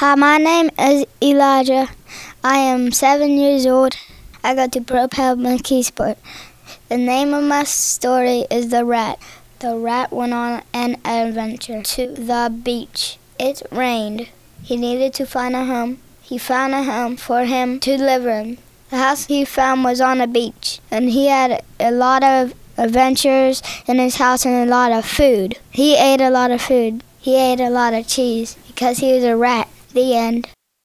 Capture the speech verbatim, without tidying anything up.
Hi, my name is Elijah. I am seven years old. I go to Propel McKeesport. The name of my story is The Rat. The rat went on an adventure to the beach. It rained. He needed to find a home. He found a home for him to live in. The house he found was on a beach, and he had a lot of adventures in his house and a lot of food. He ate a lot of food. He ate a lot of cheese because he was a rat. The end.